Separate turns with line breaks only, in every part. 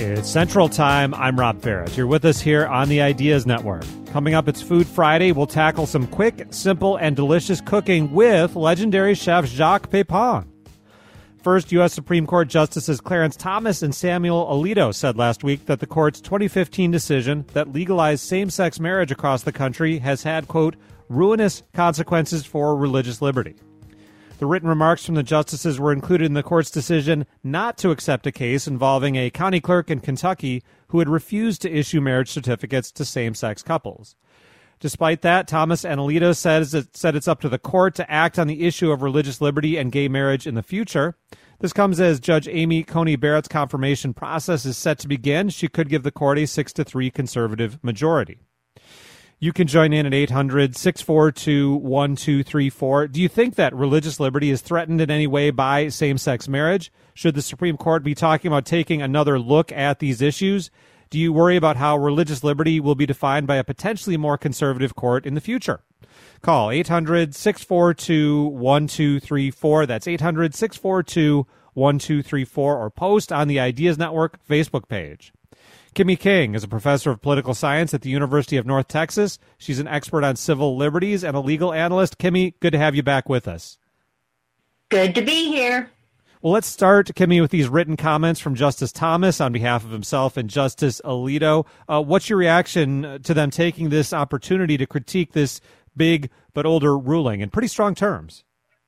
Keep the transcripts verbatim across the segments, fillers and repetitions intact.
It's Central Time. I'm Rob Ferris. You're with us here on the Ideas Network. Coming up, it's Food Friday. We'll tackle some quick, simple, and delicious cooking with legendary chef Jacques Pépin. First, U S Supreme Court Justices Clarence Thomas and Samuel Alito said last week that the court's twenty fifteen decision that legalized same-sex marriage across the country has had, quote, ruinous consequences for religious liberty. The written remarks from the justices were included in the court's decision not to accept a case involving a county clerk in Kentucky who had refused to issue marriage certificates to same-sex couples. Despite that, Thomas and Alito says it, said it's up to the court to act on the issue of religious liberty and gay marriage in the future. This comes as Judge Amy Coney Barrett's confirmation process is set to begin. She could give the court a six to three conservative majority. You can join in at eight hundred, six four two, one two three four. Do you think that religious liberty is threatened in any way by same-sex marriage? Should the Supreme Court be talking about taking another look at these issues? Do you worry about how religious liberty will be defined by a potentially more conservative court in the future? Call eight hundred, six four two, one two three four. That's eight hundred, six four two, one two three four, or post on the Ideas Network Facebook page. Kimmy King is a professor of political science at the University of North Texas. She's an expert on civil liberties and a legal analyst. Kimmy, good to have you back with us.
Good to be here.
Well, let's start, Kimmy, with these written comments from Justice Thomas on behalf of himself and Justice Alito. Uh, what's your reaction to them taking this opportunity to critique this big but older ruling in pretty strong terms?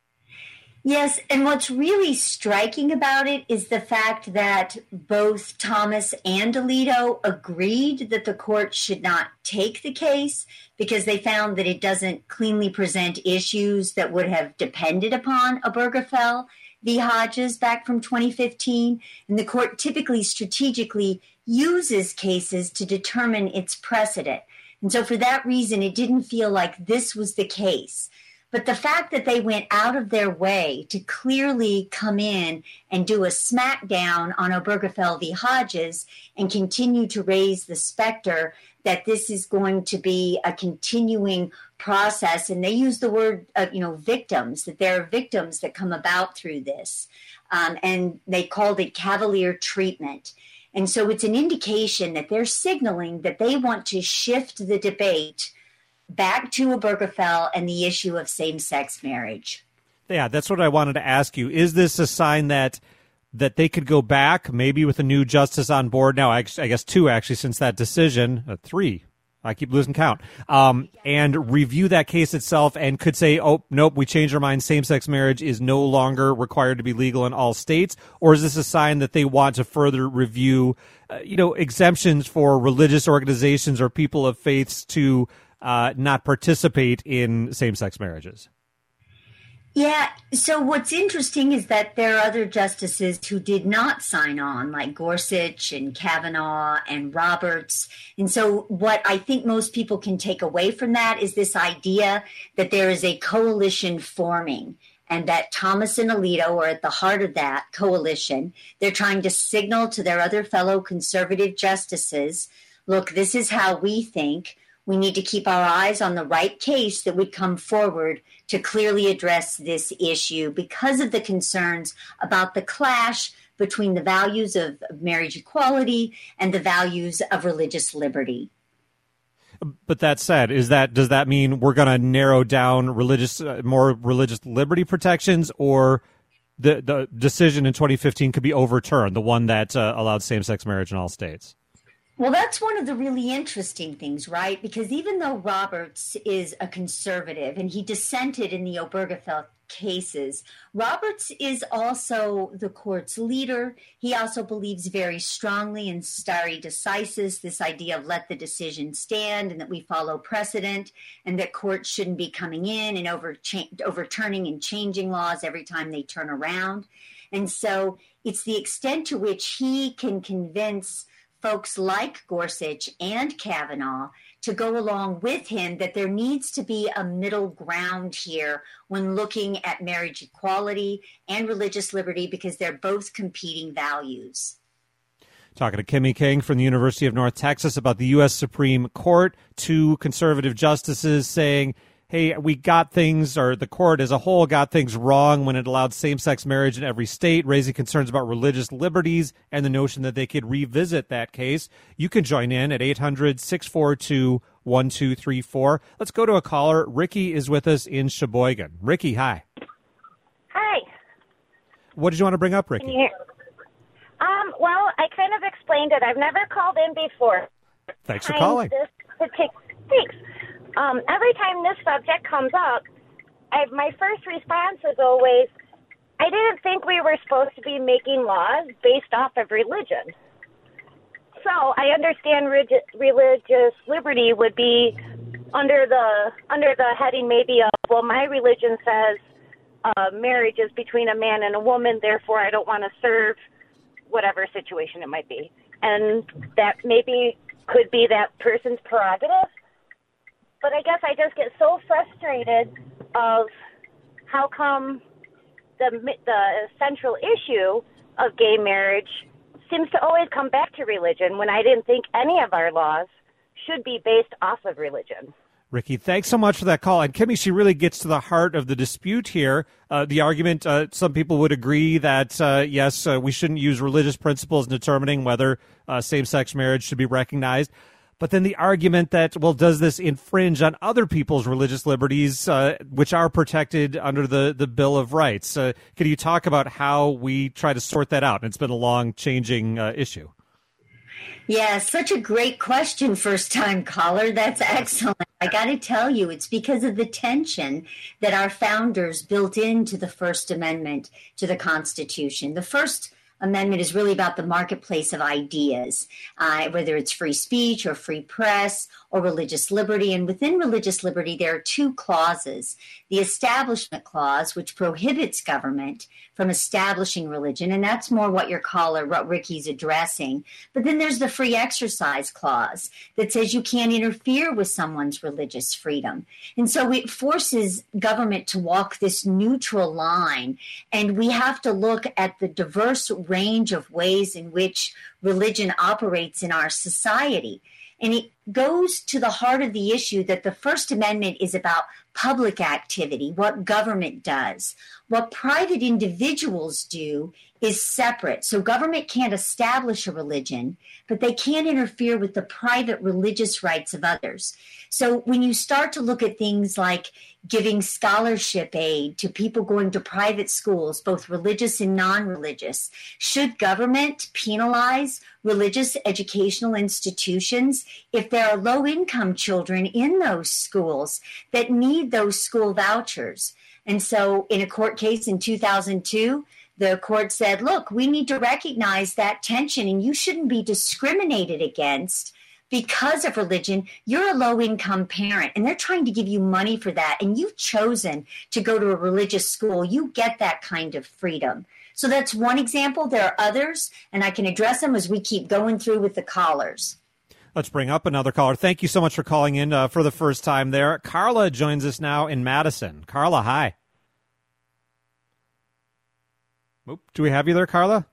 Yes, and what's really striking about it is the fact that both Thomas and Alito agreed that the court should not take the case because they found that it doesn't cleanly present issues that would have depended upon Obergefell v. Hodges back from twenty fifteen. And the court typically strategically uses cases to determine its precedent. And so for that reason, it didn't feel like this was the case. But the fact that they went out of their way to clearly come in and do a smackdown on Obergefell v. Hodges and continue to raise the specter that this is going to be a continuing process. And they use the word, uh, you know, victims, that there are victims that come about through this. Um, and they called it cavalier treatment. And so it's an indication that they're signaling that they want to shift the debate back to Obergefell and the issue of same-sex marriage.
Yeah, that's what I wanted to ask you. Is this a sign that that they could go back, maybe with a new justice on board now, I guess two actually since that decision, uh, three, I keep losing count, um, and review that case itself and could say, oh, nope, we changed our mind, same-sex marriage is no longer required to be legal in all states? Or is this a sign that they want to further review, uh, you know, exemptions for religious organizations or people of faiths to Uh, not participate in same-sex marriages?
Yeah, so what's interesting is that there are other justices who did not sign on, like Gorsuch and Kavanaugh and Roberts. And so what I think most people can take away from that is this idea that there is a coalition forming and that Thomas and Alito are at the heart of that coalition. They're trying to signal to their other fellow conservative justices, look, this is how we think. We need to keep our eyes on the right case that would come forward to clearly address this issue because of the concerns about the clash between the values of marriage equality and the values of religious liberty.
But that said, is that does that mean we're going to narrow down religious, uh, more religious liberty protections, or the the decision in twenty fifteen could be overturned, the one that uh, allowed same-sex marriage in all states?
Well, that's one of the really interesting things, right? Because even though Roberts is a conservative and he dissented in the Obergefell cases, Roberts is also the court's leader. He also believes very strongly in stare decisis, this idea of let the decision stand and that we follow precedent and that courts shouldn't be coming in and over cha- overturning and changing laws every time they turn around. And so it's the extent to which he can convince folks like Gorsuch and Kavanaugh to go along with him that there needs to be a middle ground here when looking at marriage equality and religious liberty because they're both competing values.
Talking to Kimmy King from the University of North Texas about the U S Supreme Court, two conservative justices saying, hey, we got things, or the court as a whole got things wrong when it allowed same-sex marriage in every state, raising concerns about religious liberties and the notion that they could revisit that case. You can join in at eight hundred, six four two, one two three four. Let's go to a caller. Ricky is with us in Sheboygan. Ricky, hi.
Hi.
What did you want to bring up, Ricky?
Can you hear? Um, well, I kind of explained it. I've never called in before.
Thanks for calling.
This partic- Thanks. Um, every time this subject comes up, I, my first response is always, I didn't think we were supposed to be making laws based off of religion. So I understand regi- religious liberty would be under the under the heading maybe of, well, my religion says uh, marriage is between a man and a woman, therefore I don't want to serve whatever situation it might be. And that maybe could be that person's prerogative. But I guess I just get so frustrated of how come the the central issue of gay marriage seems to always come back to religion when I didn't think any of our laws should be based off of religion.
Ricky, thanks so much for that call. And Kimmy, she really gets to the heart of the dispute here. Uh, the argument, uh, some people would agree that, uh, yes, uh, we shouldn't use religious principles in determining whether uh, same-sex marriage should be recognized. But then the argument that, well, does this infringe on other people's religious liberties, uh, which are protected under the, the Bill of Rights? Uh, can you talk about how we try to sort that out? And it's been a long changing uh, issue.
Yeah, such a great question, first-time caller. That's excellent. I got to tell you, it's because of the tension that our founders built into the First Amendment to the Constitution. The First Amendment is really about the marketplace of ideas, uh, whether it's free speech or free press or religious liberty. And within religious liberty, there are two clauses. The Establishment Clause, which prohibits government from establishing religion, and that's more what your caller, what Ricky's addressing. But then there's the Free Exercise Clause that says you can't interfere with someone's religious freedom. And so it forces government to walk this neutral line, and we have to look at the diverse range of ways in which religion operates in our society. And it goes to the heart of the issue that the First Amendment is about public activity, what government does. What private individuals do is separate. So government can't establish a religion, but they can interfere with the private religious rights of others. So when you start to look at things like giving scholarship aid to people going to private schools, both religious and non-religious, should government penalize religious educational institutions if there are low-income children in those schools that need those school vouchers? And so in a court case in two thousand two, the court said, look, we need to recognize that tension, and you shouldn't be discriminated against because of religion. You're a low-income parent, and they're trying to give you money for that, and you've chosen to go to a religious school. You get that kind of freedom. So that's one example. There are others, and I can address them as we keep going through with the callers.
Let's bring up another caller. Thank you so much for calling in uh, for the first time there. Carla joins us now in Madison. Carla, hi. Oop, do we have you there, Carla?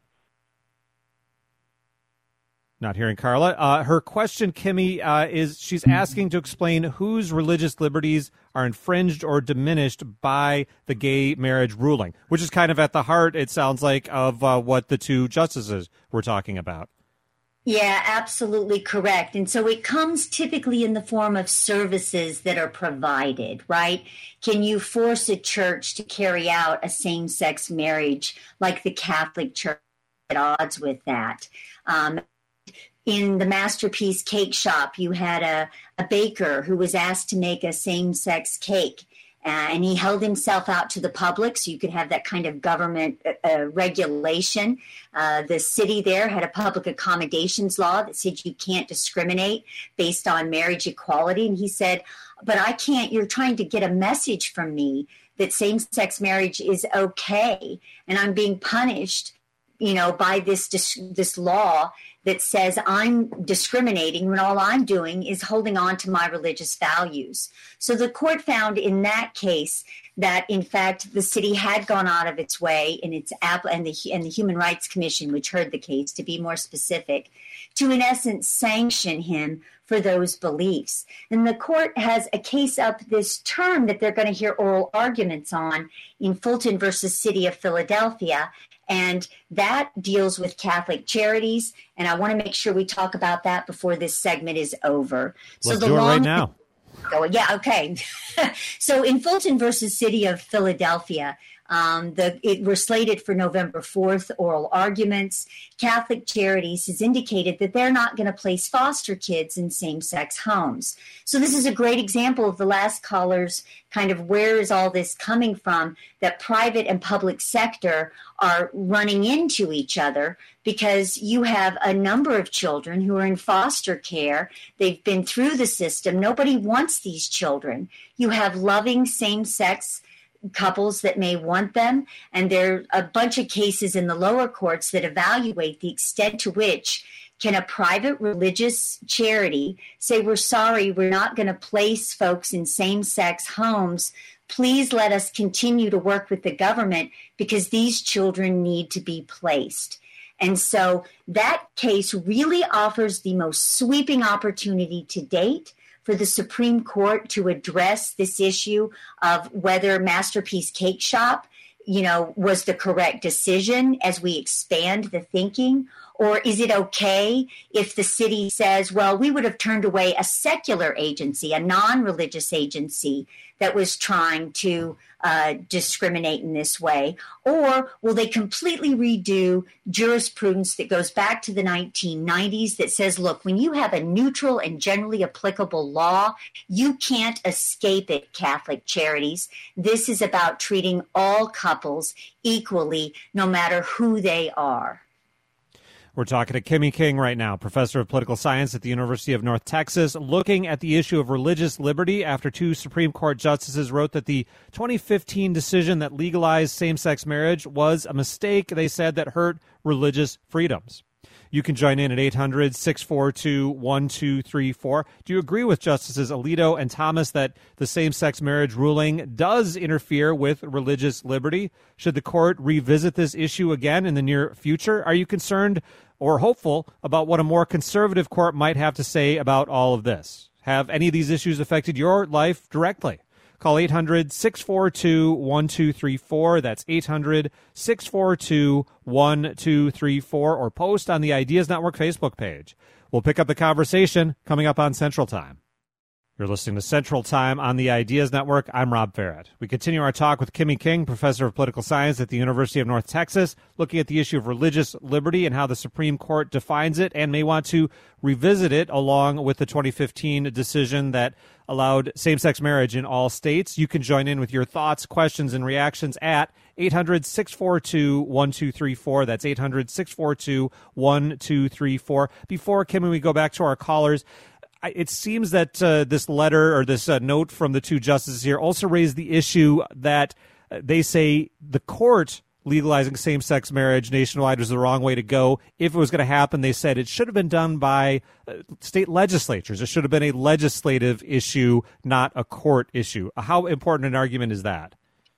Not hearing Carla. Uh, her question, Kimmy, uh, is she's asking to explain whose religious liberties are infringed or diminished by the gay marriage ruling, which is kind of at the heart, it sounds like, of uh, what the two justices were talking about.
Yeah, absolutely correct. And so it comes typically in the form of services that are provided, right? Can you force a church to carry out a same-sex marriage like the Catholic Church at odds with that? Um, in the Masterpiece Cake Shop, you had a, a baker who was asked to make a same-sex cake. Uh, and he held himself out to the public, so you could have that kind of government uh, regulation. Uh, the city there had a public accommodations law that said you can't discriminate based on marriage equality. And he said, but I can't, you're trying to get a message from me that same-sex marriage is okay, and I'm being punished you know, by this dis- this law that says I'm discriminating when all I'm doing is holding on to my religious values. So the court found in that case that, in fact, the city had gone out of its way in its app and the and the Human Rights Commission, which heard the case, to be more specific, to in essence sanction him for those beliefs. And the court has a case up this term that they're going to hear oral arguments on in Fulton versus City of Philadelphia. And that deals with Catholic Charities. And I want to make sure we talk about that before this segment is over.
Let's
so the
do it
long-
right now.
Oh, yeah, okay. So in Fulton versus City of Philadelphia, um, the, it were slated for November fourth oral arguments. Catholic Charities has indicated that they're not going to place foster kids in same-sex homes. So this is a great example of the last caller's kind of where is all this coming from, that private and public sector are running into each other because you have a number of children who are in foster care. They've been through the system. Nobody wants these children. You have loving same-sex couples that may want them, and there are a bunch of cases in the lower courts that evaluate the extent to which can a private religious charity say, we're sorry, we're not going to place folks in same-sex homes. Please let us continue to work with the government because these children need to be placed. And so that case really offers the most sweeping opportunity to date for the Supreme Court to address this issue of whether Masterpiece Cake Shop, you know, was the correct decision as we expand the thinking. Or is it okay if the city says, well, we would have turned away a secular agency, a non-religious agency that was trying to uh, discriminate in this way? Or will they completely redo jurisprudence that goes back to the nineteen nineties that says, look, when you have a neutral and generally applicable law, you can't escape it, Catholic Charities. This is about treating all couples equally, no matter who they are.
We're talking to Kimmy King right now, professor of political science at the University of North Texas, looking at the issue of religious liberty after two Supreme Court justices wrote that the twenty fifteen decision that legalized same-sex marriage was a mistake, they said, that hurt religious freedoms. You can join in at eight hundred, six four two, one two three four. Do you agree with Justices Alito and Thomas that the same-sex marriage ruling does interfere with religious liberty? Should the court revisit this issue again in the near future? Are you concerned or hopeful about what a more conservative court might have to say about all of this? Have any of these issues affected your life directly? Call eight hundred, six four two, one two three four. That's eight hundred, six four two, one two three four. Or post on the Ideas Network Facebook page. We'll pick up the conversation coming up on Central Time. You're listening to Central Time on the Ideas Network. I'm Rob Farrett. We continue our talk with Kimmy King, professor of political science at the University of North Texas, looking at the issue of religious liberty and how the Supreme Court defines it and may want to revisit it along with the twenty fifteen decision that allowed same-sex marriage in all states. You can join in with your thoughts, questions, and reactions at eight hundred, six four two, one two three four. That's eight hundred, six four two, one two three four. Before, Kimmy, we go back to our callers, it seems that uh, this letter or this uh, note from the two justices here also raised the issue that uh, they say the court legalizing same-sex marriage nationwide was the wrong way to go. If it was going to happen, they said it should have been done by uh, state legislatures. It should have been a legislative issue, not a court issue. How important an argument is that?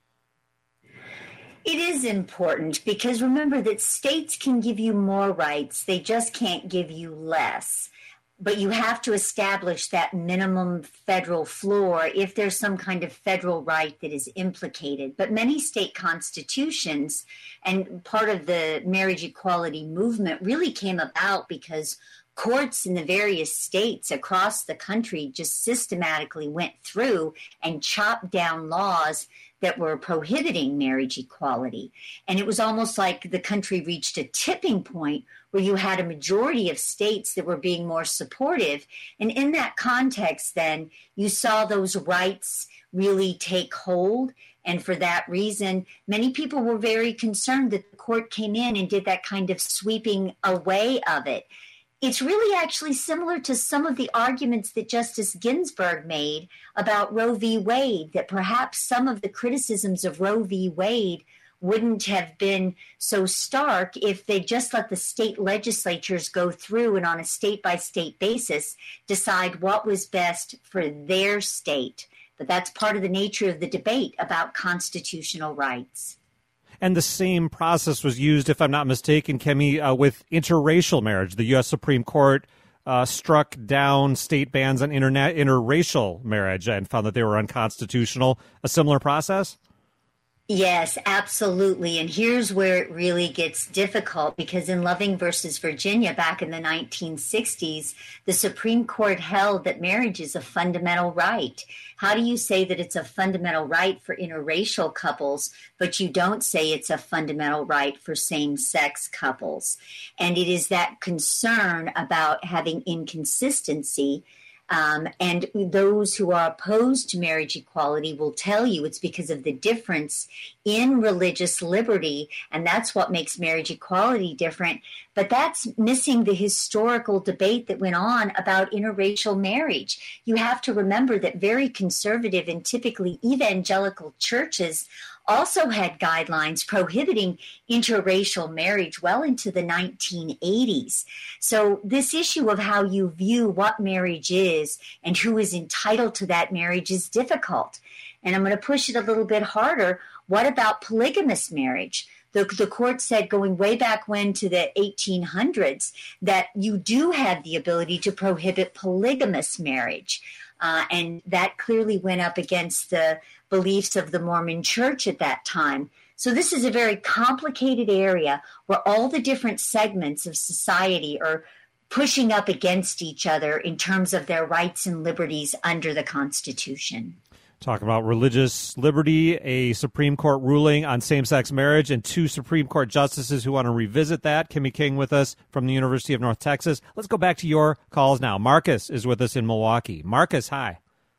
It is important because remember that states can give you more rights. They just can't give you less. But you have to establish that minimum federal floor if there's some kind of federal right that is implicated. But many state constitutions, and part of the marriage equality movement really came about because courts in the various states across the country just systematically went through and chopped down laws that were prohibiting marriage equality. And it was almost like the country reached a tipping point where you had a majority of states that were being more supportive. And in that context, then, you saw those rights really take hold. And for that reason, many people were very concerned that the court came in and did that kind of sweeping away of it. It's really actually similar to some of the arguments that Justice Ginsburg made about Roe v. Wade, that perhaps some of the criticisms of Roe v. Wade wouldn't have been so stark if they just let the state legislatures go through and on a state-by-state basis decide what was best for their state. But that's part of the nature of the debate about constitutional rights.
And the same process was used, if I'm not mistaken, Kemi, uh, with interracial marriage. The U S Supreme Court uh, struck down state bans on interna- interracial marriage and found that they were unconstitutional. A similar process?
Yes, absolutely. And here's where it really gets difficult, because in Loving versus Virginia back in the nineteen sixties, the Supreme Court held that marriage is a fundamental right. How do you say that it's a fundamental right for interracial couples, but you don't say it's a fundamental right for same-sex couples? And it is that concern about having inconsistency. Um, and those who are opposed to marriage equality will tell you it's because of the difference in religious liberty, and that's what makes marriage equality different. But that's missing the historical debate that went on about interracial marriage. You have to remember that very conservative and typically evangelical churches also had guidelines prohibiting interracial marriage well into the nineteen eighties. So this issue of how you view what marriage is and who is entitled to that marriage is difficult. And I'm going to push it a little bit harder. What about polygamous marriage? The, the court said going way back when to the eighteen hundreds that you do have the ability to prohibit polygamous marriage. Uh, and that clearly went up against the beliefs of the Mormon Church at that time. So this is a very complicated area where all the different segments of society are pushing up against each other in terms of their rights and liberties under the Constitution.
Talking about religious liberty, a Supreme Court ruling on same-sex marriage, and two Supreme Court justices who want to revisit that. Kemi King with us from the University of North Texas. Let's go back to your calls now. Marcus is with us in Milwaukee. Marcus, hi.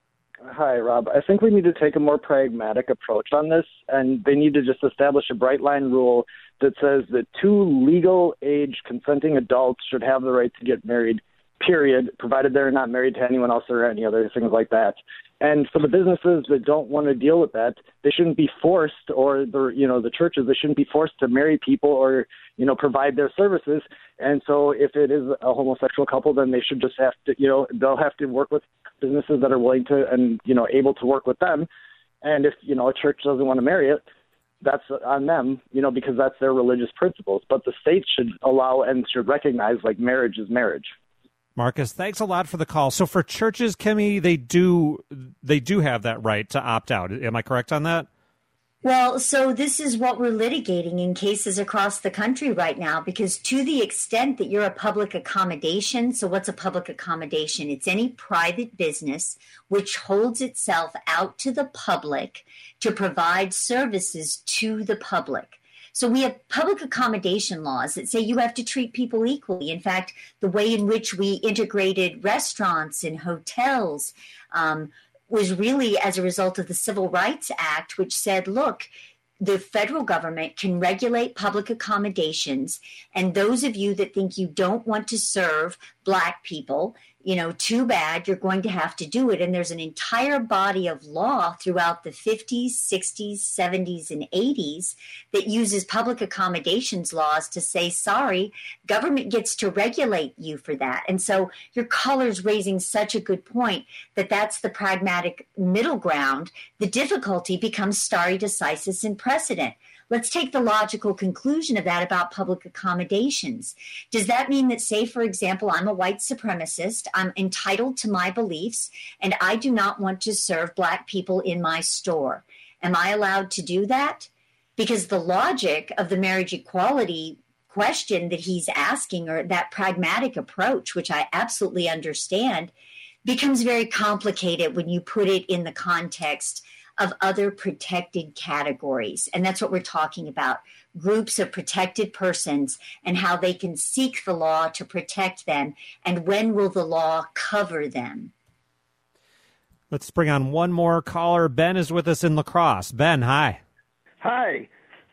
Hi, Rob. I think we need to take a more pragmatic approach on this, and they need to just establish a bright line rule that says that two legal age consenting adults should have the right to get married, period, provided they're not married to anyone else or any other things like that. And for the businesses that don't want to deal with that, they shouldn't be forced, or the you know the churches, they shouldn't be forced to marry people or you know provide their services. And so, if it is a homosexual couple, then they should just have to you know they'll have to work with businesses that are willing to and you know able to work with them. And if you know a church doesn't want to marry it, that's on them, you know, because that's their religious principles. But the state should allow and should recognize like marriage is marriage.
Marcus, thanks a lot for the call. So for churches, Kemi, they do they do have that right to opt out. Am I correct on that?
Well, so this is what we're litigating in cases across the country right now, because to the extent that you're a public accommodation, so what's a public accommodation? It's any private business which holds itself out to the public to provide services to the public. So we have public accommodation laws that say you have to treat people equally. In fact, the way in which we integrated restaurants and hotels um, was really as a result of the Civil Rights Act, which said, look, the federal government can regulate public accommodations, and those of you that think you don't want to serve Black people, you know, too bad, you're going to have to do it. And there's an entire body of law throughout the fifties, sixties, seventies, and eighties that uses public accommodations laws to say, sorry, government gets to regulate you for that. And so your caller's raising such a good point that that's the pragmatic middle ground. The difficulty becomes stare decisis and precedent. Let's take the logical conclusion of that about public accommodations. Does that mean that, say, for example, I'm a white supremacist, I'm entitled to my beliefs, and I do not want to serve Black people in my store? Am I allowed to do that? Because the logic of the marriage equality question that he's asking, or that pragmatic approach, which I absolutely understand, becomes very complicated when you put it in the context of other protected categories. And that's what we're talking about, groups of protected persons and how they can seek the law to protect them, and when will the law cover them.
Let's bring on one more caller. Ben is with us in La Crosse. Ben, hi.
Hi.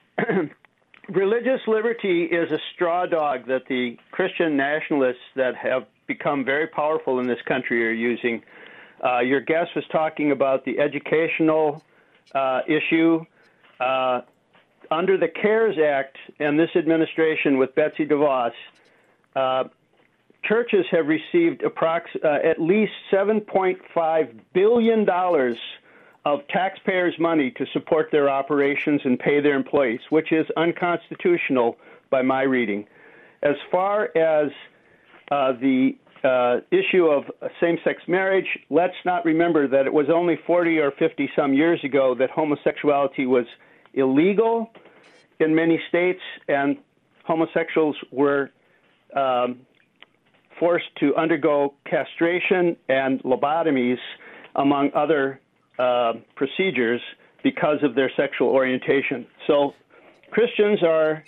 Religious liberty is a straw dog that the Christian nationalists that have become very powerful in this country are using. Uh, your guest was talking about the educational uh, issue. Uh, under the CARES Act and this administration with Betsy DeVos, uh, churches have received approx- uh, at least seven point five billion dollars of taxpayers' money to support their operations and pay their employees, which is unconstitutional by my reading. As far as uh, the uh, issue of same-sex marriage, let's not remember that it was only forty or fifty some years ago that homosexuality was illegal in many states, and homosexuals were um, forced to undergo castration and lobotomies, among other uh, procedures, because of their sexual orientation. So Christians are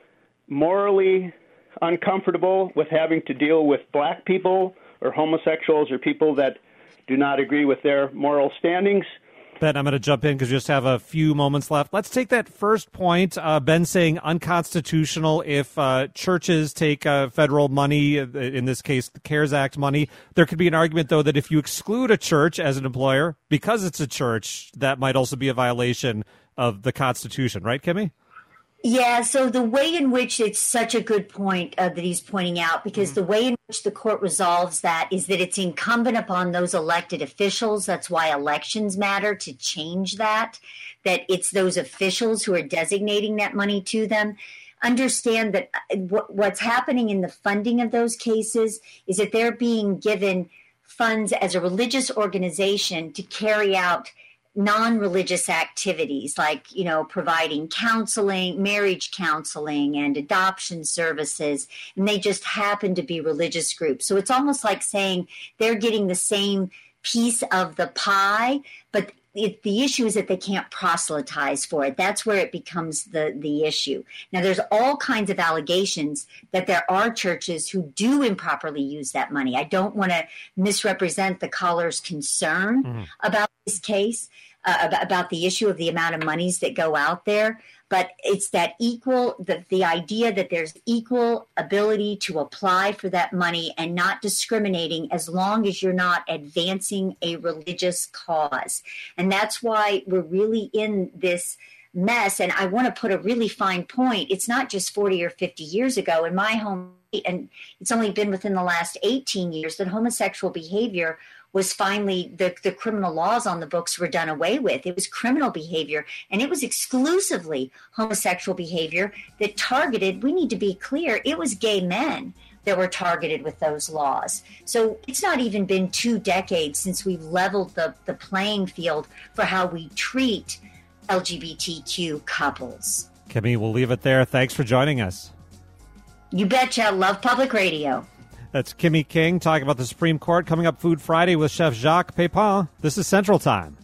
morally uncomfortable with having to deal with black people or homosexuals or people that do not agree with their moral standings.
Ben, I'm going to jump in because we just have a few moments left. Let's take that first point. Uh, Ben saying unconstitutional if uh, churches take uh, federal money, in this case, the CARES Act money. There could be an argument, though, that if you exclude a church as an employer, because it's a church, that might also be a violation of the Constitution. Right, Kimmy?
Yeah, so the way in which it's such a good point uh, that he's pointing out, because mm-hmm. the way in which the court resolves that is that it's incumbent upon those elected officials. That's why elections matter, to change that, that it's those officials who are designating that money to them. Understand that w- what's happening in the funding of those cases is that they're being given funds as a religious organization to carry out non-religious activities like, you know, providing counseling, marriage counseling, and adoption services, and they just happen to be religious groups. So it's almost like saying they're getting the same piece of the pie, but it, the issue is that they can't proselytize for it. That's where it becomes the, the issue. Now, there's all kinds of allegations that there are churches who do improperly use that money. I don't want to misrepresent the caller's concern mm-hmm. about this case, uh, about, about the issue of the amount of monies that go out there. But it's that equal, the, the idea that there's equal ability to apply for that money and not discriminating as long as you're not advancing a religious cause. And that's why we're really in this mess. And I want to put a really fine point. It's not just forty or fifty years ago in my home, and it's only been within the last eighteen years that homosexual behavior was finally, the, the criminal laws on the books were done away with. It was criminal behavior, and it was exclusively homosexual behavior that targeted, we need to be clear, it was gay men that were targeted with those laws. So it's not even been two decades since we've leveled the, the playing field for how we treat L G B T Q couples.
Kimmy, we'll leave it there. Thanks for joining us.
You betcha. Love public radio.
That's Kimmy King talking about the Supreme Court. Coming up, Food Friday with Chef Jacques Pépin. This is Central Time.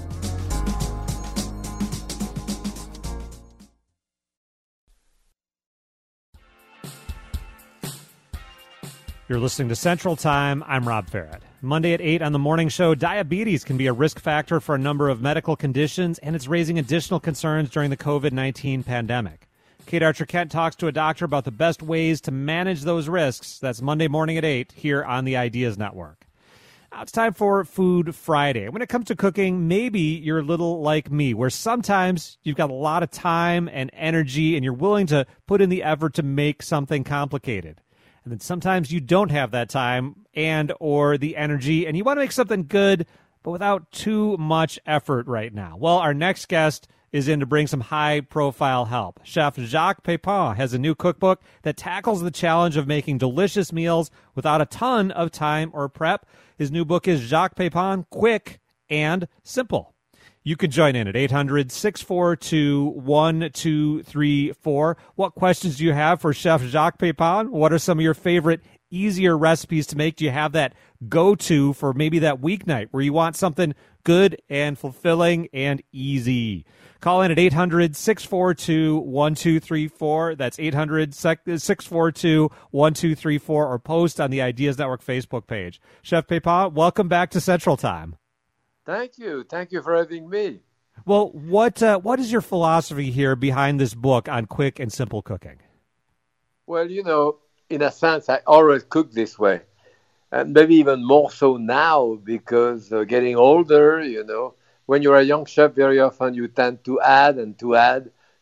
You're listening to Central Time. I'm Rob Farrett. Monday at eight on the morning show, diabetes can be a risk factor for a number of medical conditions, and it's raising additional concerns during the covid nineteen pandemic. Kate Archer-Kent talks to a doctor about the best ways to manage those risks. That's Monday morning at eight here on the Ideas Network. Now it's time for Food Friday. When it comes to cooking, maybe you're a little like me, where sometimes you've got a lot of time and energy and you're willing to put in the effort to make something complicated. And then sometimes you don't have that time and or the energy, and you want to make something good, but without too much effort right now. Well, our next guest is in to bring some high-profile help. Chef Jacques Pépin has a new cookbook that tackles the challenge of making delicious meals without a ton of time or prep. His new book is Jacques Pépin, Quick and Simple. You can join in at eight hundred, six four two, one two three four. What questions do you have for Chef Jacques Pépin? What are some of your favorite easier recipes to make? Do you have that go-to for maybe that weeknight where you want something good and fulfilling and easy? Call in at eight hundred, six four two, one two three four. That's eight hundred, six four two, one two three four, or post on the Ideas Network Facebook page. Chef Pépin, welcome back to Central Time.
Thank you. Thank you for having me.
Well, what uh, what is your philosophy here behind this book on quick and simple cooking?
Well, you know, in a sense, I always cook this way. And maybe even more so now because uh, getting older, you know, when you're a young chef, very often you tend to add and to add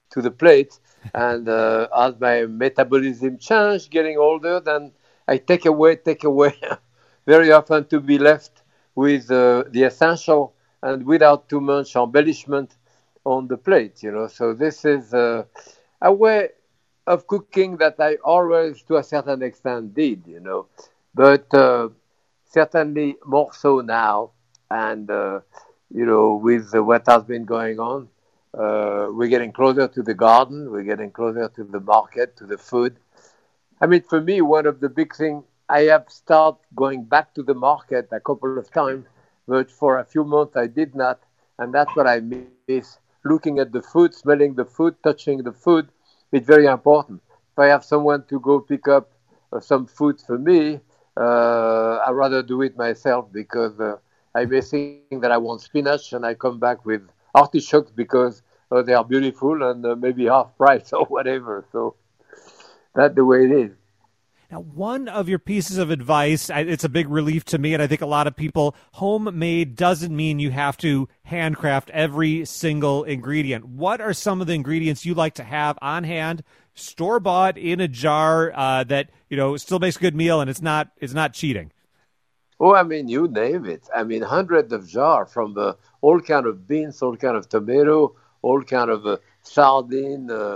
to the plate. And uh, as my metabolism changed, getting older, then I take away, take away, very often to be left with uh, the essential and without too much embellishment on the plate, you know. So this is uh, a way of cooking that I always, to a certain extent, did, you know. But uh, certainly more so now. And, uh, you know, with uh, what has been going on, uh, we're getting closer to the garden. We're getting closer to the market, to the food. I mean, for me, one of the big things, I have started going back to the market a couple of times, but for a few months I did not. And that's what I miss. Looking at the food, smelling the food, touching the food, it's very important. If I have someone to go pick up uh, some food for me, uh, I'd rather do it myself because uh, I may think that I want spinach and I come back with artichokes because uh, they are beautiful and uh, maybe half price or whatever. So that's the way it is.
Now, one of your pieces of advice, it's a big relief to me, and I think a lot of people, homemade doesn't mean you have to handcraft every single ingredient. What are some of the ingredients you like to have on hand, store-bought in a jar uh, that, you know, still makes a good meal and it's not it's not cheating?
Oh, I mean, you name it. I mean, hundreds of jars from uh, all kind of beans, all kind of tomato, all kind of uh, sardine, uh,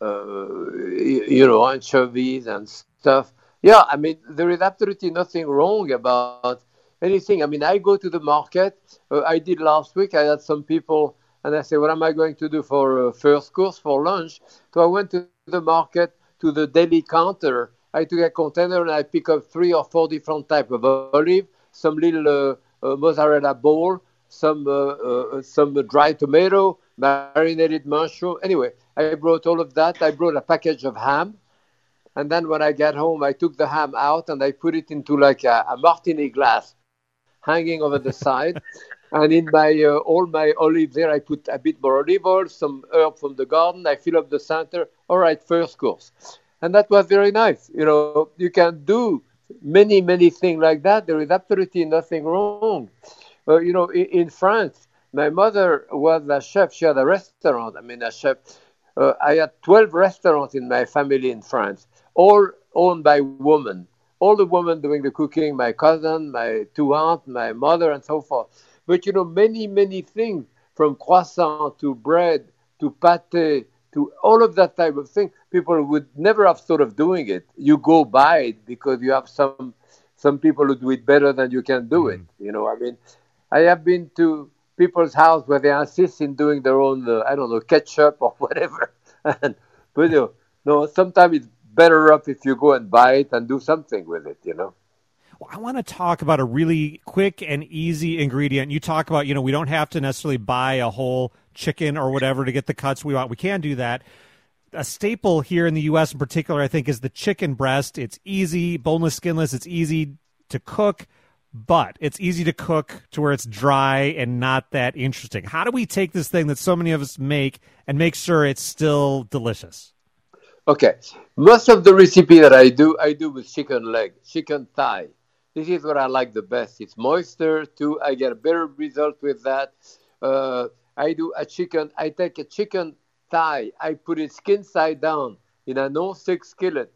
uh, you know, anchovies and stuff. Yeah, I mean, there is absolutely nothing wrong about anything. I mean, I go to the market. Uh, I did last week. I had some people, and I said, what am I going to do for uh, first course, for lunch? So I went to the market, to the deli counter. I took a container, and I pick up three or four different types of olive, some little uh, uh, mozzarella ball, some, uh, uh, some dry tomato, marinated mushroom. Anyway, I brought all of that. I brought a package of ham. And then when I got home, I took the ham out and I put it into like a, a martini glass hanging over the side. And in my uh, all my olives there, I put a bit more olive oil, some herb from the garden. I fill up the center. All right, first course. And that was very nice. You know, you can do many, many things like that. There is absolutely nothing wrong. Uh, you know, in, in France, my mother was a chef. She had a restaurant. I mean, a chef. Uh, I had twelve restaurants in my family in France, all owned by women. All the women doing the cooking, my cousin, my two aunts, my mother, and so forth. But, you know, many, many things, from croissant to bread to pâté to all of that type of thing, people would never have thought of doing it. You go buy it because you have some some people who do it better than you can do it. You know, I mean, I have been to people's house where they insist in doing their own, uh, I don't know, ketchup or whatever. and, but, you know, no, sometimes it's better up if you go and buy it and do something with it, you know.
Well, I want to talk about a really quick and easy ingredient. You talk about, you know, we don't have to necessarily buy a whole chicken or whatever to get the cuts we want. We can do that. A staple here in the U S in particular, I think, is the chicken breast. It's easy, boneless, skinless. It's easy to cook, but it's easy to cook to where it's dry and not that interesting. How do we take this thing that so many of us make and make sure it's still delicious?
Okay. Most of the recipe that I do, I do with chicken leg, chicken thigh. This is what I like the best. It's moister, too. I get a better result with that. Uh, I do a chicken. I take a chicken thigh. I put it skin side down in a non-stick skillet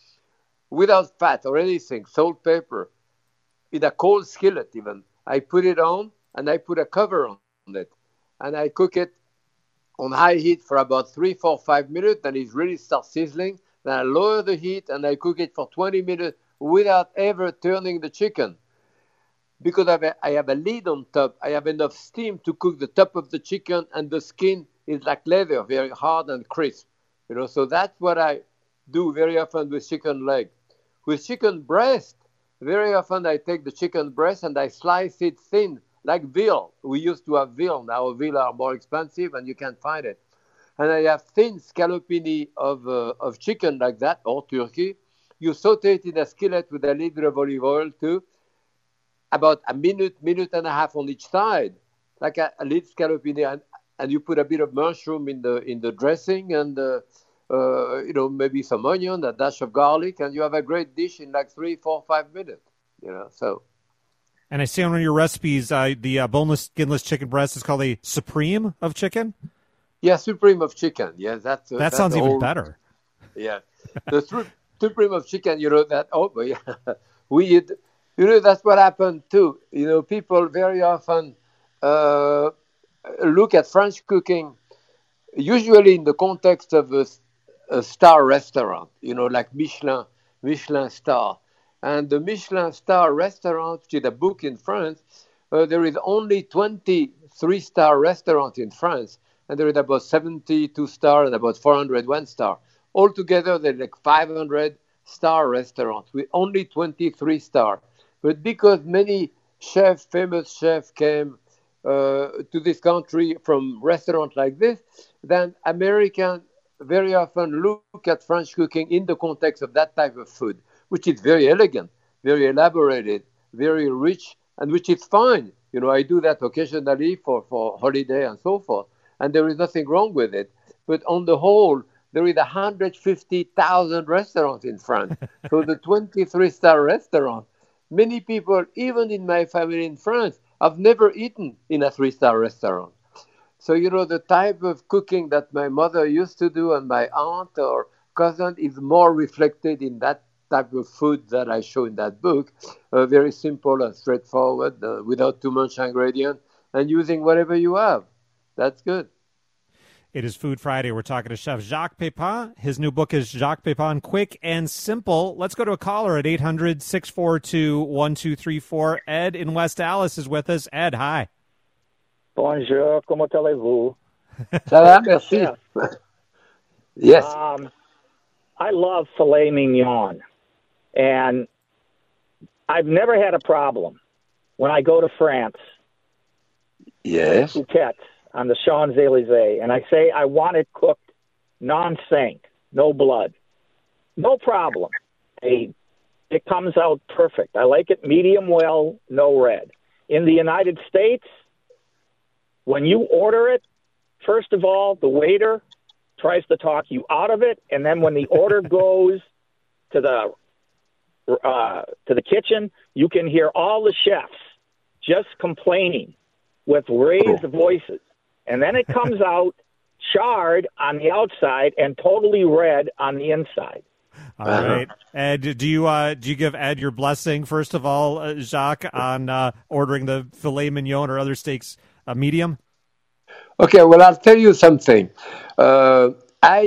without fat or anything, salt, pepper, in a cold skillet even. I put it on, and I put a cover on it. And I cook it on high heat for about three, four, five minutes, and it really starts sizzling. Then I lower the heat, and I cook it for twenty minutes without ever turning the chicken. Because I have, a, I have a lid on top, I have enough steam to cook the top of the chicken, and the skin is like leather, very hard and crisp. You know, so that's what I do very often with chicken leg. With chicken breast, very often I take the chicken breast and I slice it thin, like veal. We used to have veal. Now veal are more expensive and you can't find it. And I have thin scallopini of uh, of chicken like that, or turkey. You saute it in a skillet with a little bit of olive oil too, about a minute, minute and a half on each side, like a, a little scallopini, and, and you put a bit of mushroom in the in the dressing, and uh, uh, you know, maybe some onion, a dash of garlic, and you have a great dish in like three, four, five minutes. You know, so.
And I see on one of your recipes, uh, the uh, boneless, skinless chicken breast is called a supreme of chicken.
Yeah, supreme of chicken. Yeah, that's uh,
That
that's
sounds
the
even
whole,
better.
Yeah, the su- supreme of chicken. You know that. Oh, but yeah, we eat. You know that's what happened too. You know, people very often uh, look at French cooking, usually in the context of a, a star restaurant. You know, like Michelin, Michelin star, and the Michelin star restaurant, which is a book in France. Uh, there is only twenty-three star restaurant in France, and there is about seventy-two star and about four hundred one star. Altogether, there's like five hundred star restaurants with only twenty-three star. But because many chefs, famous chefs, came uh, to this country from restaurants like this, then Americans very often look at French cooking in the context of that type of food, which is very elegant, very elaborated, very rich, and which is fine. You know, I do that occasionally for, for holiday and so forth, and there is nothing wrong with it. But on the whole, there is one hundred fifty thousand restaurants in France. So the twenty-three star restaurant, many people, even in my family in France, have never eaten in a three star restaurant. So, you know, the type of cooking that my mother used to do and my aunt or cousin is more reflected in that type of food that I show in that book. Uh, very simple and straightforward, uh, without too much ingredient, and using whatever you have. That's good.
It is Food Friday. We're talking to Chef Jacques Pépin. His new book is Jacques Pépin, Quick and Simple. Let's go to a caller at eight hundred, six four two, one two three four. Ed in West Dallas is with us. Ed, hi.
Bonjour, comment allez-vous?
Ça va, merci.
Yeah.
Yes.
Um, I love filet mignon, and I've never had a problem when I go to France.
Yes.
Phuket, on the Champs-Élysées, and I say I want it cooked non-saint, no blood. No problem. They, it comes out perfect. I like it medium well, no red. In the United States, when you order it, first of all, the waiter tries to talk you out of it, and then when the order goes to the uh, to the kitchen, you can hear all the chefs just complaining with raised voices. And then it comes out charred on the outside and totally red on the inside.
All right. Ed, do you uh, do you give Ed your blessing, first of all, uh, Jacques, on uh, ordering the filet mignon or other steaks uh, medium?
Okay, well, I'll tell you something. Uh, I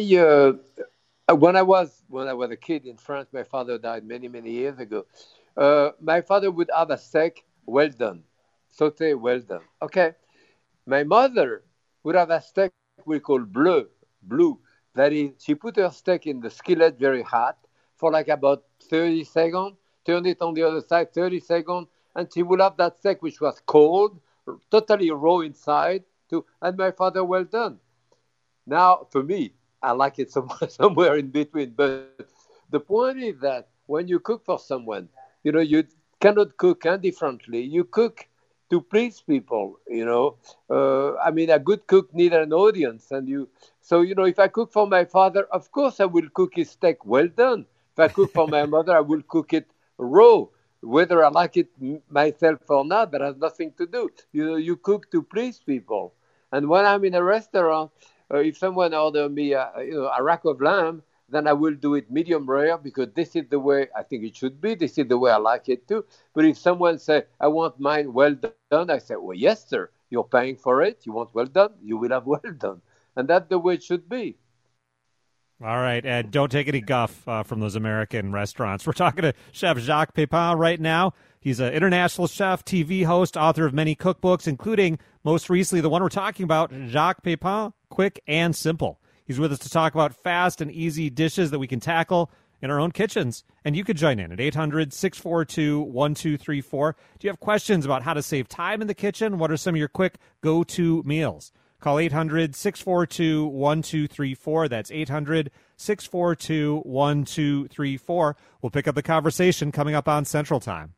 uh, when I was when I was a kid in France, my father died many many years ago. Uh, my father would have a steak well done, sauté well done. Okay, my mother would have a steak we call bleu, blue. That is, she put her steak in the skillet very hot for like about thirty seconds, turn it on the other side, thirty seconds, and she would have that steak which was cold, totally raw inside, too, and my father, well done. Now, for me, I like it somewhere, somewhere in between, but the point is that when you cook for someone, you know, you cannot cook indifferently. You cook to please people, you know. Uh, I mean, a good cook needs an audience, and you. So, you know, if I cook for my father, of course I will cook his steak well done. If I cook for my mother, I will cook it raw. Whether I like it myself or not, that has nothing to do. You know, you cook to please people. And when I'm in a restaurant, uh, if someone orders me, a, you know, a rack of lamb, then I will do it medium rare because this is the way I think it should be. This is the way I like it too. But if someone says, I want mine well done, I say, well, yes, sir. You're paying for it. You want well done. You will have well done. And that's the way it should be.
All right, Ed, don't take any guff uh, from those American restaurants. We're talking to Chef Jacques Pépin right now. He's an international chef, T V host, author of many cookbooks, including most recently the one we're talking about, Jacques Pépin, Quick and Simple. He's with us to talk about fast and easy dishes that we can tackle in our own kitchens. And you could join in at eight hundred, six four two, one two three four. Do you have questions about how to save time in the kitchen? What are some of your quick go-to meals? Call eight hundred, six four two, one two three four. That's eight hundred, six four two, one two three four. We'll pick up the conversation coming up on Central Time.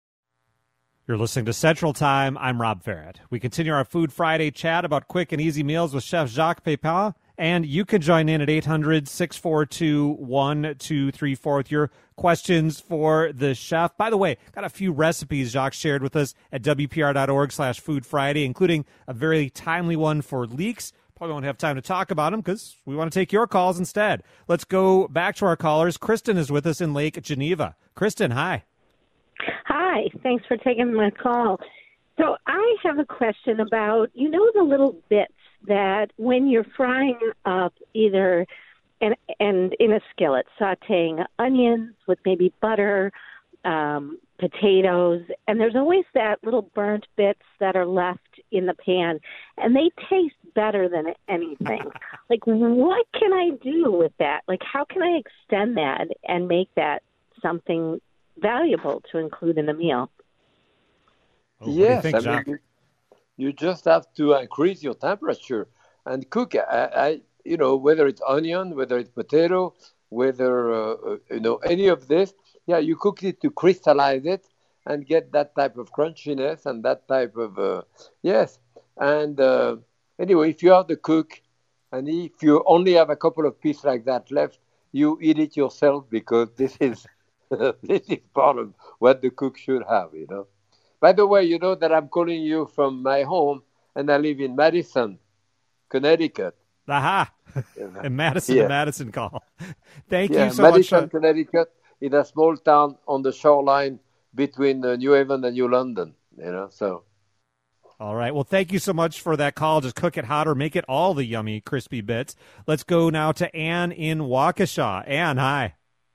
You're listening to Central Time. I'm Rob Farrett. We continue our Food Friday chat about quick and easy meals with Chef Jacques Pépin. And you can join in at eight hundred, six four two, one two three four with your questions for the chef. By the way, got a few recipes Jacques shared with us at W P R dot org slash Food Friday, including a very timely one for leeks, probably won't have time to talk about them because we want to take your calls instead. Let's go back to our callers. Kristen is with us in Lake Geneva. Kristen, hi.
Hi. Thanks for taking my call. So I have a question about, you know, the little bits that when you're frying up either and and in a skillet, sauteing onions with maybe butter, um, potatoes, and there's always that little burnt bits that are left in the pan, and they taste better than anything. Like, what can I do with that? Like, how can I extend that and make that something valuable to include in a meal?
Oh,
yes,
think,
I mean, you, you just have to increase your temperature and cook. I, I you know, whether it's onion, whether it's potato, whether uh, you know any of this. Yeah, you cook it to crystallize it and get that type of crunchiness and that type of uh, yes. And uh, anyway, if you are the cook, and if you only have a couple of pieces like that left, you eat it yourself because this is this is part of what the cook should have. You know. By the way, you know that I'm calling you from my home, and I live in Madison, Connecticut.
Aha! And Madison
yeah.
to Madison call. Thank
yeah,
you so
Madison,
much.
Madison, Connecticut, in a small town on the shoreline between uh, New Haven and New London. You know, so.
All right. Well, thank you so much for that call. Just cook it hot or make it all the yummy, crispy bits. Let's go now to Ann in Waukesha. Ann, hi.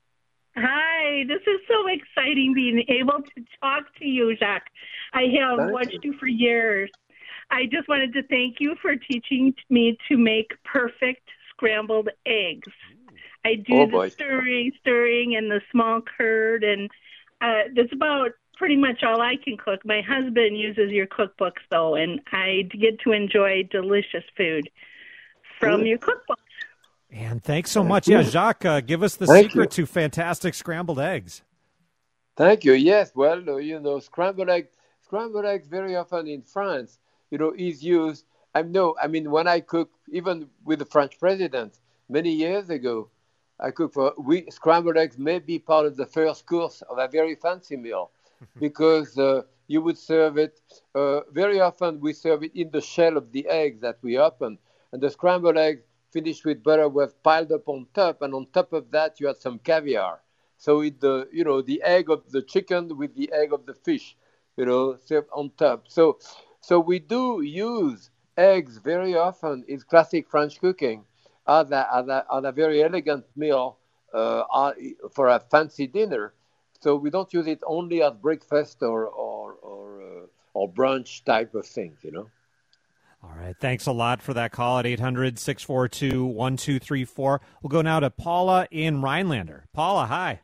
Hi. This is so exciting being able to talk to you, Jacques. I have
Thank
watched
you.
you for years. I just wanted to thank you for teaching me to make perfect scrambled eggs. I do
Oh,
the
boy.
stirring, stirring, and the small curd, and uh, that's about pretty much all I can cook. My husband uses your cookbooks, though, and I get to enjoy delicious food from
Good.
your cookbooks.
And thanks so much. Yeah, Jacques, uh, give us the
Thank
secret
you.
to fantastic scrambled eggs.
Thank you. Yes, well, uh, you know, scrambled egg, scrambled eggs very often in France, you know, is used. I know. I mean, when I cook, even with the French president many years ago, I cook for we scrambled eggs may be part of the first course of a very fancy meal, because uh, you would serve it. Uh, very often we serve it in the shell of the egg that we open, and the scrambled egg finished with butter was piled up on top, and on top of that you had some caviar. So it the you know the egg of the chicken with the egg of the fish, you know, served on top. So so we do use eggs very often in classic French cooking as a, as a, as a very elegant meal uh, for a fancy dinner. So we don't use it only as breakfast or or or, uh, or brunch type of things, you know.
All right. Thanks a lot for that call at eight hundred, six four two, one two three four. We'll go now to Paula in Rhinelander. Paula, hi.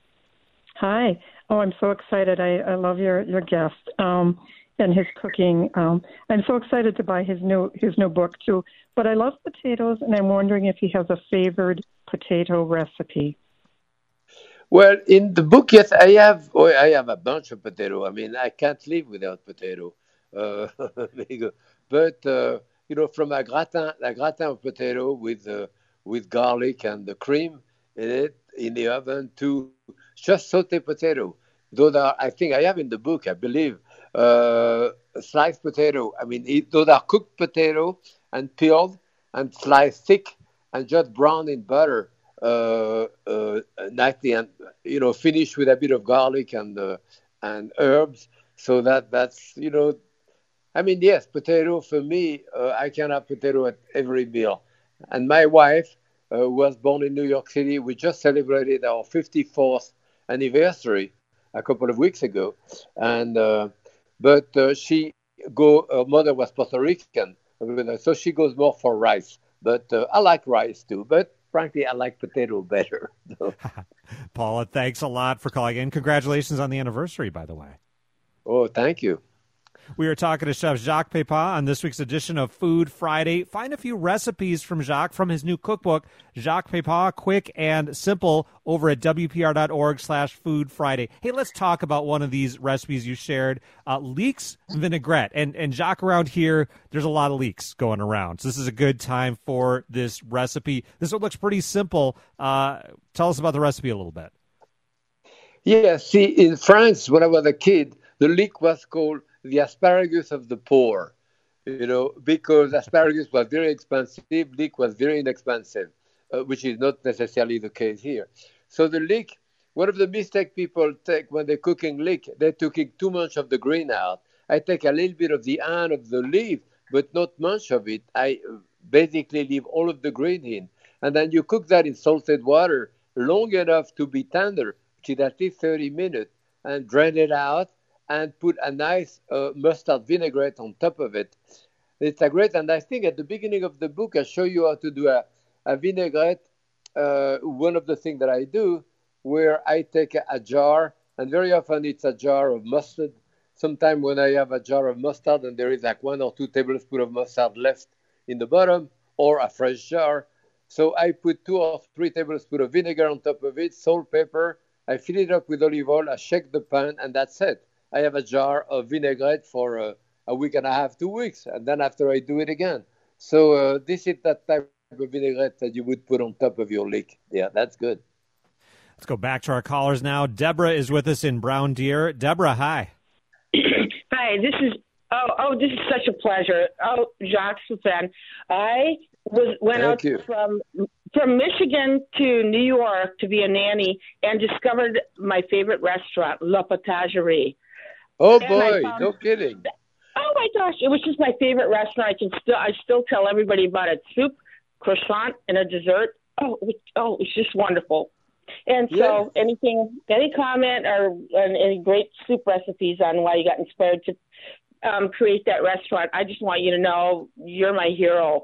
Hi. Oh, I'm so excited. I, I love your, your guest um, and his cooking. Um, I'm so excited to buy his new his new book, too. But I love potatoes, and I'm wondering if he has a favored potato recipe.
Well, in the book, yes, I have oh, I have a bunch of potato. I mean, I can't live without potato. Uh, but, uh, you know, from a gratin, a gratin of potato with uh, with garlic and the cream in it in the oven to just saute potato. Those are, I think I have in the book, I believe, uh, sliced potato. I mean, it, those are cooked potato and peeled and sliced thick and just browned in butter. Uh, uh, nicely, and you know, finish with a bit of garlic and uh, and herbs, so that that's you know, I mean, yes, potato for me, uh, I can have potato at every meal. And my wife uh, was born in New York City. We just celebrated our fifty-fourth anniversary a couple of weeks ago, and uh, but uh, she go. Her mother was Puerto Rican, so she goes more for rice. But uh, I like rice too, but. Frankly, I like potato better.
Paula, thanks a lot for calling in. Congratulations on the anniversary, by the way.
Oh, thank you.
We are talking to Chef Jacques Pepin on this week's edition of Food Friday. Find a few recipes from Jacques from his new cookbook, Jacques Pepin, Quick and Simple, over at W P R dot org slash Food Friday. Hey, let's talk about one of these recipes you shared, uh, leeks vinaigrette. And, and Jacques, around here, there's a lot of leeks going around. So this is a good time for this recipe. This one looks pretty simple. Uh, tell us about the recipe a little bit.
Yeah, see, in France, when I was a kid, the leek was called the asparagus of the poor, you know, because asparagus was very expensive, leek was very inexpensive, uh, which is not necessarily the case here. So the leek, one of the mistakes people take when they're cooking leek, they're taking too much of the green out. I take a little bit of the end of the leaf, but not much of it. I basically leave all of the green in. And then you cook that in salted water long enough to be tender, which is at least thirty minutes, and drain it out and put a nice uh, mustard vinaigrette on top of it. It's a great, and I think at the beginning of the book, I show you how to do a, a vinaigrette. Uh, one of the things that I do, where I take a, a jar, and very often it's a jar of mustard. Sometimes when I have a jar of mustard and there is like one or two tablespoons of mustard left in the bottom, or a fresh jar, so I put two or three tablespoons of vinegar on top of it, salt, pepper. I fill it up with olive oil. I shake the pan, and that's it. I have a jar of vinaigrette for uh, a week and a half, two weeks, and then after I do it again. So uh, this is that type of vinaigrette that you would put on top of your leek. Yeah, that's good.
Let's go back to our callers now. Deborah is with us in Brown Deer. Deborah, hi.
Hi, this is oh oh this is such a pleasure. Oh, Jacques Suffren. I was went
Thank
out
you.
from from Michigan to New York to be a nanny and discovered my favorite restaurant, La Potagerie.
Oh
And I
boy,
found-
no kidding.
Oh my gosh, it was just my favorite restaurant. I can still I still tell everybody about it. Soup, croissant, and a dessert. Oh, it was, oh, it's just wonderful. And so, anything, any comment or and any great soup recipes on why you got inspired to um, create that restaurant? I just want you to know you're my hero.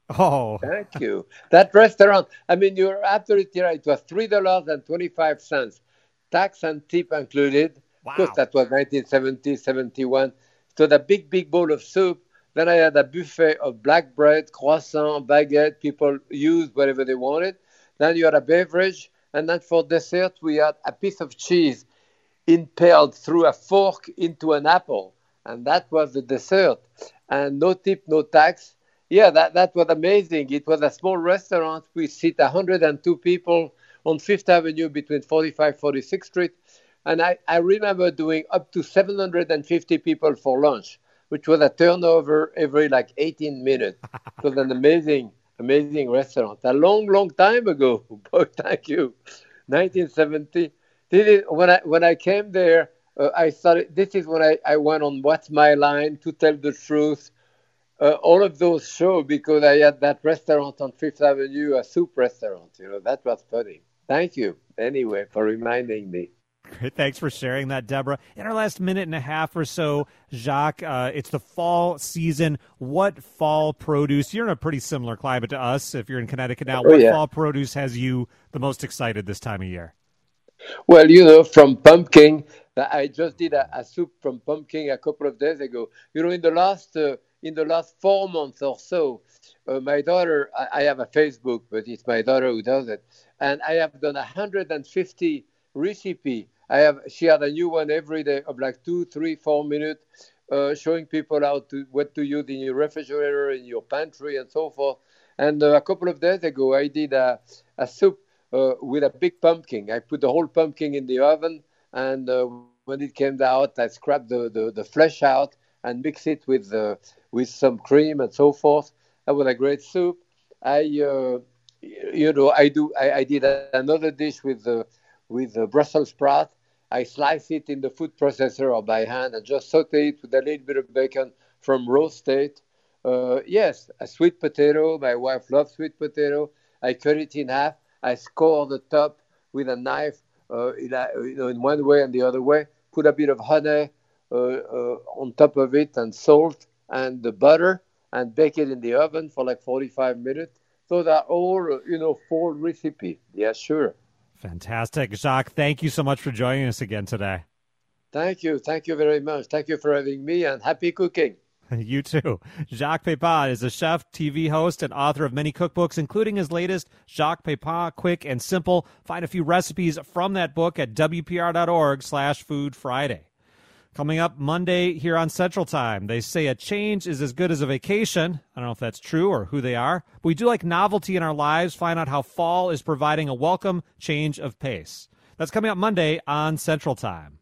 Oh,
thank you. That restaurant, I mean, you're absolutely right. It was three dollars and twenty-five cents, tax and tip included.
Wow.
Of course, that was nineteen seventy, seventy-one. So the big, big bowl of soup. Then I had a buffet of black bread, croissant, baguette. People used whatever they wanted. Then you had a beverage. And then for dessert, we had a piece of cheese impaled through a fork into an apple. And that was the dessert. And no tip, no tax. Yeah, that, that was amazing. It was a small restaurant. We sit one hundred two people on Fifth Avenue between forty-five and forty-sixth Street. And I, I remember doing up to seven hundred fifty people for lunch, which was a turnover every like eighteen minutes. It was an amazing Amazing restaurant. A long, long time ago. Boy, thank you. nineteen seventy. This is, when I when I came there, uh, I started. This is when I, I went on What's My Line, To Tell the Truth. Uh, all of those shows because I had that restaurant on Fifth Avenue, a soup restaurant. You know, that was funny. Thank you, anyway, for reminding me.
Great. Thanks for sharing that, Deborah. In our last minute and a half or so, Jacques, uh, it's the fall season. What fall produce? You're in a pretty similar climate to us if you're in Connecticut now.
Oh,
What
yeah.
fall produce has you the most excited this time of year?
Well, you know, from pumpkin, I just did a, a soup from pumpkin a couple of days ago. You know, in the last uh, in the last four months or so, uh, my daughter, I, I have a Facebook, but it's my daughter who does it, and I have done one hundred fifty recipes. I have she had a new one every day of like two, three, four minutes, uh, showing people how to what to use in your refrigerator, in your pantry, and so forth. And uh, a couple of days ago, I did a, a soup uh, with a big pumpkin. I put the whole pumpkin in the oven, and uh, when it came out, I scraped the, the, the flesh out and mixed it with uh, with some cream and so forth. That was a great soup. I, uh, you know, I do. I, I did another dish with uh, with uh, Brussels sprout. I slice it in the food processor or by hand and just saute it with a little bit of bacon from roast it. Uh, yes, a sweet potato. My wife loves sweet potato. I cut it in half. I score the top with a knife, uh, in, a, you know, in one way and the other way. Put a bit of honey uh, uh, on top of it and salt and the butter and bake it in the oven for like forty-five minutes. So they're all, uh, you know, fall recipe. Yeah, sure.
Fantastic. Jacques, thank you so much for joining us again today.
Thank you. Thank you very much. Thank you for having me, and happy cooking.
You too. Jacques Pepin is a chef, T V host, and author of many cookbooks, including his latest, Jacques Pepin, Quick and Simple. Find a few recipes from that book at W P R dot org slash Food Friday. Coming up Monday here on Central Time, they say a change is as good as a vacation. I don't know if that's true or who they are, but we do like novelty in our lives. Find out how fall is providing a welcome change of pace. That's coming up Monday on Central Time.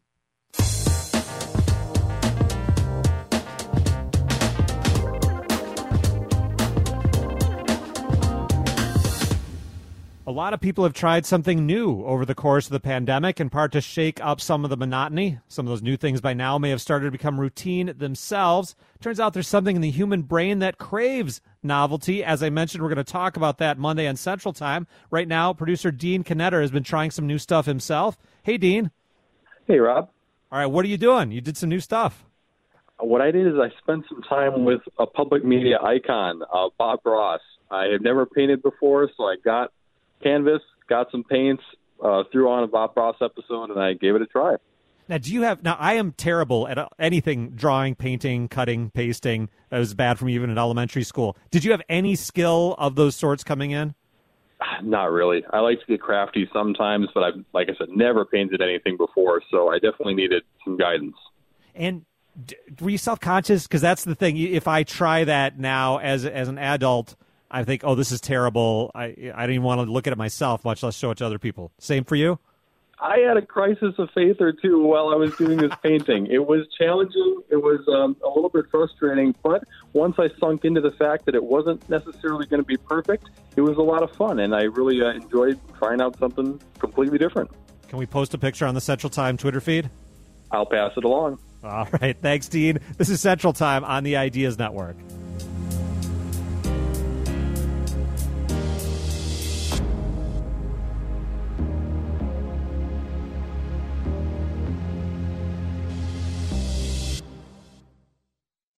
A lot of people have tried something new over the course of the pandemic, in part to shake up some of the monotony. Some of those new things by now may have started to become routine themselves. Turns out there's something in the human brain that craves novelty. As I mentioned, we're going to talk about that Monday on Central Time. Right now, producer Dean Knetter has been trying some new stuff himself. Hey, Dean.
Hey, Rob.
All right, what are you doing? You did some new stuff.
What I did is I spent some time with a public media icon, uh, Bob Ross. I had never painted before, so I got canvas, got some paints, uh, threw on a Bob Ross episode, and I gave it a try.
Now, do you have? Now, I am terrible at anything: drawing, painting, cutting, pasting. That was bad for me even in elementary school. Did you have any skill of those sorts coming in?
Not really. I like to get crafty sometimes, but I've, like I said, never painted anything before, so I definitely needed some guidance.
And were you self-conscious? Because that's the thing. If I try that now as as an adult, I think, oh, this is terrible. I I don't even want to look at it myself, much less show it to other people. Same for you?
I had a crisis of faith or two while I was doing this painting. It was challenging. It was um, a little bit frustrating. But once I sunk into the fact that it wasn't necessarily going to be perfect, it was a lot of fun. And I really uh, enjoyed trying out something completely different.
Can we post a picture on the Central Time Twitter feed?
I'll pass it along.
All right. Thanks, Dean. This is Central Time on the Ideas Network.